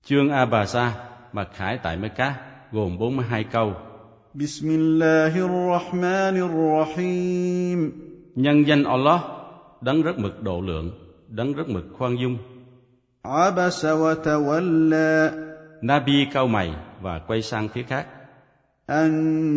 Chương Abasa mặc khải tại Mecca gồm 42 câu. Bismillahirrahmanirrahim. Nhân danh Allah, đấng rất mực độ lượng, đấng rất mực khoan dung. Abasa wa tawalla. Nabi cau mày và quay sang phía khác. An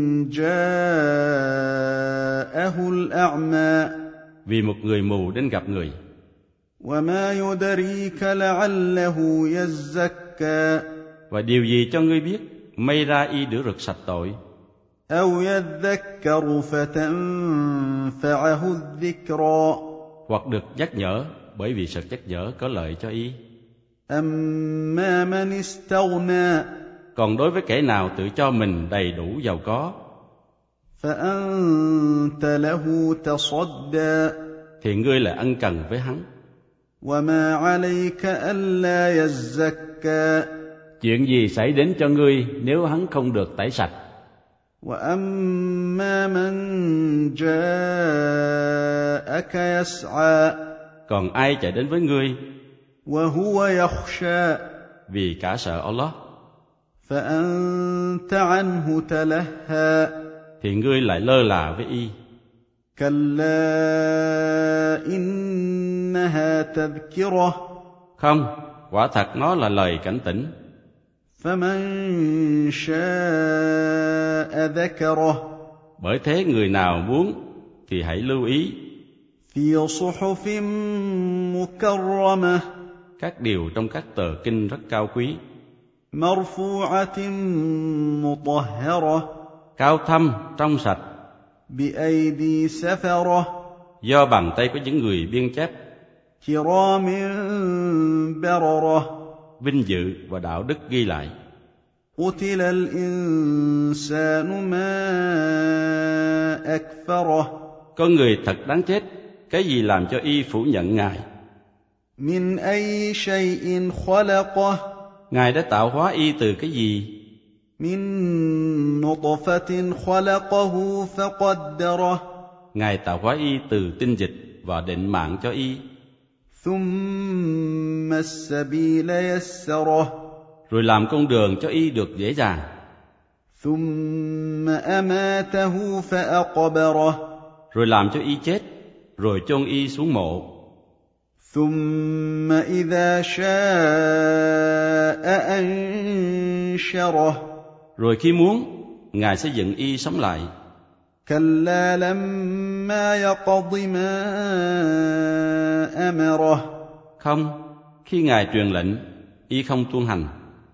ja'ahu al-a'ma. Vì một người mù đến gặp người. وَمَا يُدْرِيكَ لَعَلَّهُ يَزَّكَّى. Và điều gì cho ngươi biết, may ra y rửa rực sạch tội. أَوْ يَذَّكَّرُ فَتَنفَعَهُ الذِّكْرَى. Hoặc được nhắc nhở, bởi vì sự nhắc nhở có lợi cho y. أَمَّا مَنِ اسْتَغْنَى. Còn đối với kẻ nào tự cho mình đầy đủ giàu có, فَأَنْتَ لَهُ تَصَدَّى. thì ngươi lại ân cần với hắn. وَمَا عَلَيْكَ أَلَّا يَزَّكَّى. Chuyện gì xảy đến cho ngươi nếu hắn không được tẩy sạch? وَأَمَّا مَنْ جَاءَكَ يَسْعَى. Còn ai chạy đến với ngươi وَهُوَ يَخْشَى. vì cả sợ Allah, فَأَنْتَ عَنْهُ تَلَهَّى. thì ngươi lại lơ là với y. كَلَّا إِنَّهَا تَذْكِرَةٌ. Không, quả thật nó là lời cảnh tỉnh. فَمَنْ شَاءَ ذَكَرَهُ. Bởi thế người nào muốn thì hãy lưu ý. فِي صُحُفٍ مُكَرَّمَةٍ. Các điều trong các tờ kinh rất cao quý, مَرْفُوعَةٍ مُطَهَّرَةٍ. cao thâm, trong sạch, بِأَيْدِي سَفَرَةٍ. do bàn tay của những người biên chép, كِرَامٍ بَرَرَةٍ. vinh dự và đạo đức ghi lại. قُتِلَ الْإِنسَانُ مَا أَكْفَرَهُ. Con người thật đáng chết, cái gì làm cho y phủ nhận Ngài? مِنْ أَيِّ شَيْءٍ خَلَقَهُ. Ngài đã tạo hóa y từ cái gì? مِنْ نُطْفَةٍ خَلَقَهُ فَقَدَّرَهُ. Ngài tạo hóa y từ tinh dịch và định mạng cho y. ثُمَّ السَّبِيلَ يَسَّرَهُ. Rồi làm con đường cho y được dễ dàng. ثُمَّ أَمَاتَهُ فَأَقْبَرَهُ. Rồi làm cho y chết, rồi chôn y xuống mộ. ثُمَّ إِذَا شَاءَ أَنشَرَهُ. Rồi khi muốn, Ngài sẽ dựng y sống lại. كَلَّا لَمَّا يَقْضِ مَا أَمَرَهُ. Không, khi Ngài truyền lệnh, y không tuân hành.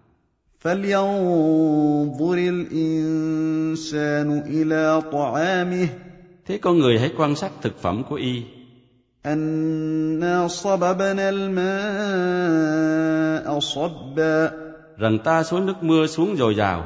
فَلْيَنْظُرِ الْإِنسَانُ إِلَى طَعَامِهِ. Thế con người hãy quan sát thực phẩm của y. أَنَّا صَبَبْنَا الْمَاءَ صَبًّا. Rằng ta xối nước mưa xuống dồi dào.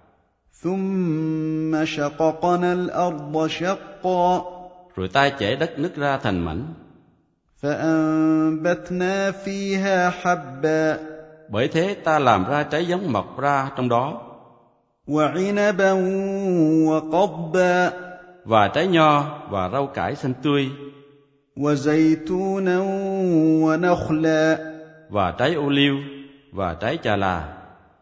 ثُمَّ شَقَقْنَا الْأَرْضَ شَقًّا. Rồi ta chẻ đất nứt ra thành mảnh. فَأَنبَتْنَا فِيهَا حَبًّا. Bởi thế ta làm ra trái giống mọc ra trong đó. وَعِنَبًا وَقَضْبًا. Và trái nho và rau cải xanh tươi. وَزَيْتُونًا وَنَخْلًا. Và trái ô liu và trái chà là.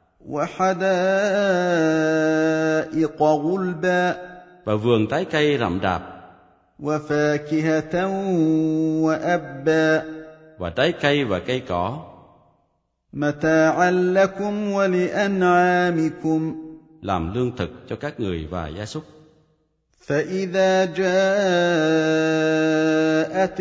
وَحَدَائِقَ غُلْبًا. Và vườn trái cây rậm rạp. وَفَاكِهَةً وَأَبًّا. Và trái cây và cây cỏ. مَتَاعًا لَكُمْ وَلِأَنْعَامِكُمْ. Làm lương thực cho các người và gia súc. فَإِذَا جَاءَتِ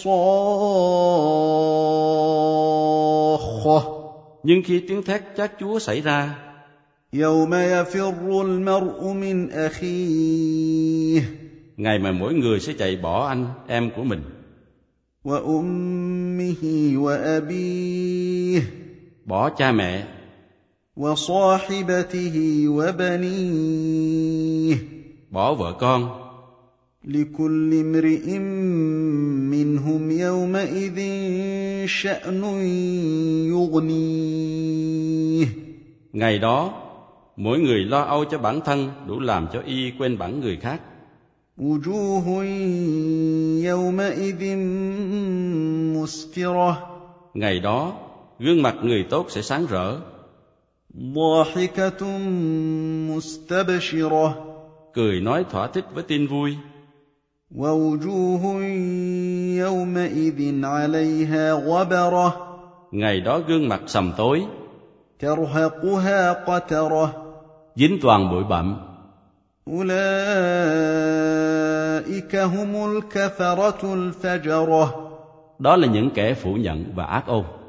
الصَّاخَّةُ. Nhưng khi tiếng thét chát chúa xảy ra, يَوْمَ يَفِرُّ الْمَرْءُ مِنْ أَخِيهِ. ngày mà mỗi người sẽ chạy bỏ anh em của mình, وَأُمِّهِ وَأَبِيهِ. bỏ cha mẹ, وَصَاحِبَتِهِ وَبَنِيهِ. bỏ vợ con. لِكُلِّ امْرِئٍ مِّنْهُمْ يَوْمَئِذٍ شَأْنٌ يُغْنِيهِ. Ngày đó, mỗi người lo âu cho bản thân đủ làm cho y quên bẵng người khác. وُجُوهٌ يَوْمَئِذٍ مُسْفِرَةٌ. Ngày đó, gương mặt người tốt sẽ sáng rỡ. ضاحكة مستبشرة cười nói thỏa thích với tin vui. ووجوه يومئذ عليها غبرة Ngày đó gương mặt sầm tối, ترهقها قترة dính toàn bụi bặm. أولئك هم الكفرة الفجرة Đó là những kẻ phủ nhận và ác ôn.